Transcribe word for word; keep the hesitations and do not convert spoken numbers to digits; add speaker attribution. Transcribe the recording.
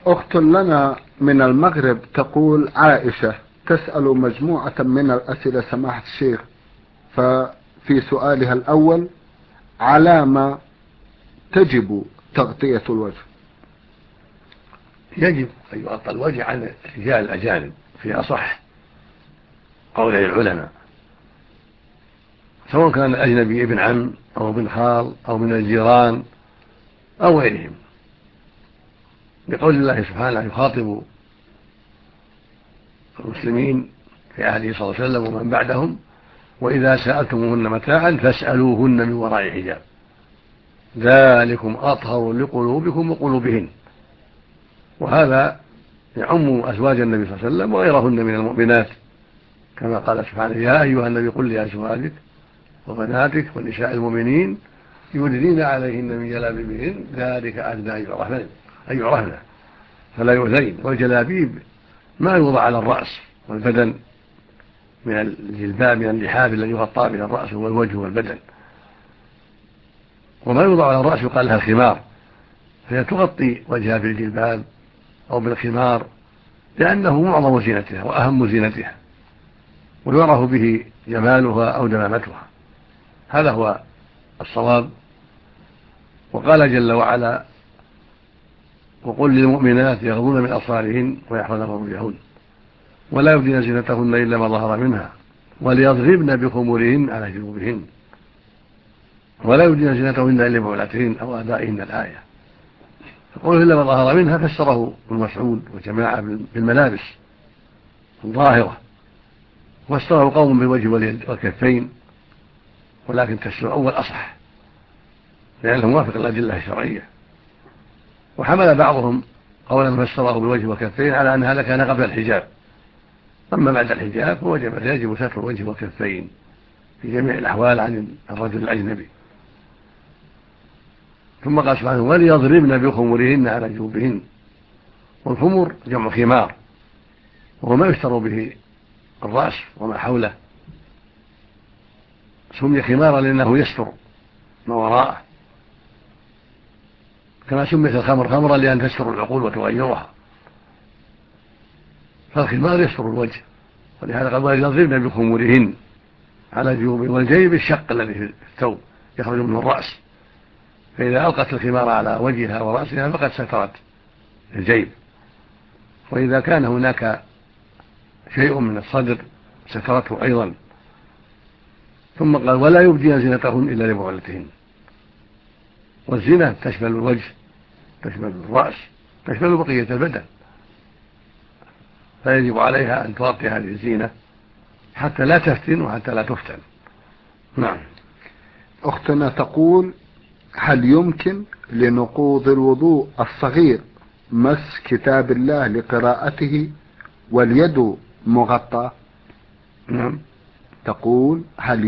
Speaker 1: أخت لنا من المغرب تقول عائشة تسأل مجموعة من الأسئلة سماحة الشيخ، ففي سؤالها الأول: على ما تجب تغطية الوجه؟
Speaker 2: يجب أن يغطى الوجه عن الرجال الأجانب في أصح قول العلماء، سواء كان الأجنبي ابن عم أو ابن خال أو من الجيران أو غيرهم، بقول الله سبحانه يخاطب المسلمين في عهده صلى الله عليه وسلم ومن بعدهم: وإذا سألتموهن متاعا فاسألوهن من وراء حجاب ذلكم أطهر لقلوبكم وقلوبهن. وهذا يعم أزواج النبي صلى الله عليه وسلم وغيرهن من المؤمنات، كما قال سبحانه: يا أيها النبي قل لأزواجك وبناتك ونساء المؤمنين يدنين عليهن من جلابيبهن ذلك أدنى أن يعرفن فلا يؤذين. والجلابيب ما يوضع على الرأس والبدن من الجلباب من اللحاف الذي يغطى به الرأس والوجه والبدن، وما يوضع على الرأس يقال لها الخمار، فهي تغطي وجهها بالجلباب أو بالخمار لأنه معظم زينتها وأهم زينتها ويعرف به جمالها أو دمامتها. هذا هو الصواب. وقال جل وعلا: وقل للمؤمنات يغضضن من أبصارهن ويحفظن فروجهن ولا يبدين زينتهن إلا ما ظهر منها وليضربن بخمورهن على جنوبهن ولا يبدين زينتهن إلا لبعولتهن أو آبائهن الآية. فقوله إلا ما ظهر منها فسره ابن مسعود وجماعة بالملابس الظاهرة، وفسره قوم بالوجه والكفين، ولكن تفسير الأول أصح لأنه موافق الأدلة الشرعية. وحمل بعضهم قولا فسره بالوجه والكفين على أن هذا كان قبل الحجاب، أما بعد الحجاب فوجب يجب ستر الوجه والكفين في جميع الأحوال عن الرجل الأجنبي. ثم قال سبحانه: وليضربن بخمرهن على جنوبهن. والخمر جمع خمار، وهو ما يستر به الرأس وما حوله، سمي خمارا لأنه يستر ما وراءه، كما سميت الخمر خمرا لأن تستر العقول وتغيرها، فالخمار يستر الوجه، ولهذا قال: وليضربن بخمرهن على جيوبهن. والجيب الشق الذي في الثوب يخرج منه الرأس، فإذا ألقت الخمار على وجهها ورأسها فقد سترت الجيب، وإذا كان هناك شيء من الصدر سترته أيضا. ثم قال: ولا يبدين زينتهن إلا لبعولتهن. والزينة تشمل الوجه، تشمل الرأس، تشمل بقية البدن، فيجب عليها أن تغطي هذه الزينة حتى لا تفتن وحتى لا تفتن. نعم.
Speaker 1: أختنا تقول: هل يمكن لنقوض الوضوء الصغير مس كتاب الله لقراءته واليد مغطى؟
Speaker 2: نعم.
Speaker 1: تقول: هل